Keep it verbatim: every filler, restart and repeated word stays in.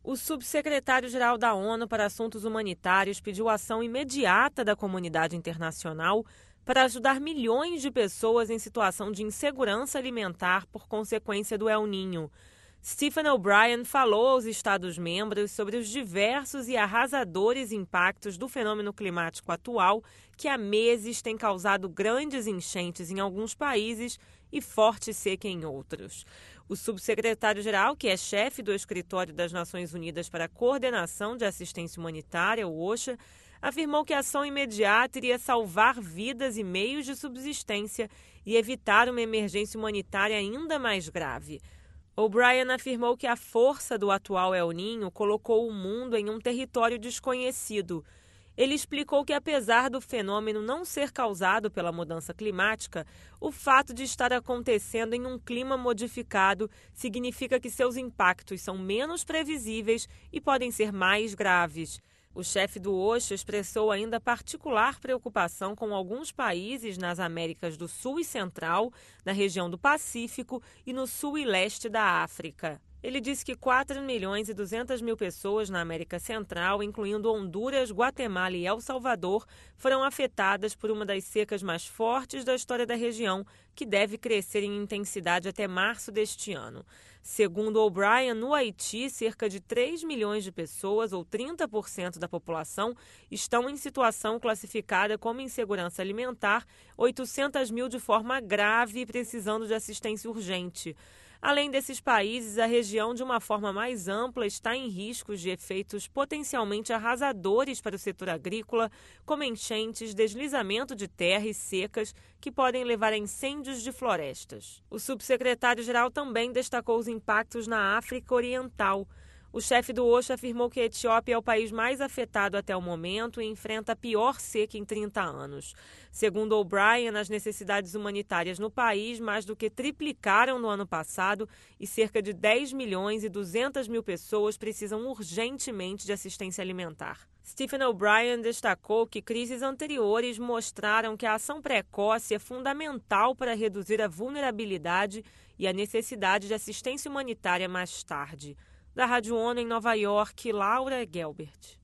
O subsecretário-geral da ONU para Assuntos Humanitários pediu ação imediata da comunidade internacional para ajudar milhões de pessoas em situação de insegurança alimentar por consequência do El Niño. Stephen O'Brien falou aos Estados-membros sobre os diversos e arrasadores impactos do fenômeno climático atual, que há meses tem causado grandes enchentes em alguns países e forte seca em outros. O subsecretário-geral, que é chefe do Escritório das Nações Unidas para a Coordenação de Assistência Humanitária, o OCHA, afirmou que a ação imediata iria salvar vidas e meios de subsistência e evitar uma emergência humanitária ainda mais grave. O'Brien afirmou que a força do atual El Niño colocou o mundo em um território desconhecido. Ele explicou que, apesar do fenômeno não ser causado pela mudança climática, o fato de estar acontecendo em um clima modificado significa que seus impactos são menos previsíveis e podem ser mais graves. O chefe do OCHA expressou ainda particular preocupação com alguns países nas Américas do Sul e Central, na região do Pacífico e no sul e leste da África. Ele disse que quatro milhões e duzentas mil pessoas na América Central, incluindo Honduras, Guatemala e El Salvador, foram afetadas por uma das secas mais fortes da história da região, que deve crescer em intensidade até março deste ano. Segundo O'Brien, no Haiti, cerca de três milhões de pessoas, ou trinta por cento da população, estão em situação classificada como insegurança alimentar, oitocentas mil de forma grave e precisando de assistência urgente. Além desses países, a região, de uma forma mais ampla, está em riscos de efeitos potencialmente arrasadores para o setor agrícola, como enchentes, deslizamento de terra e secas, que podem levar a incêndios de florestas. O subsecretário-geral também destacou os impactos na África Oriental. O chefe do OCHA afirmou que a Etiópia é o país mais afetado até o momento e enfrenta a pior seca em trinta anos. Segundo O'Brien, as necessidades humanitárias no país mais do que triplicaram no ano passado e cerca de dez milhões e duzentas mil pessoas precisam urgentemente de assistência alimentar. Stephen O'Brien destacou que crises anteriores mostraram que a ação precoce é fundamental para reduzir a vulnerabilidade e a necessidade de assistência humanitária mais tarde. Da Rádio ONU em Nova York, Laura Gelbert.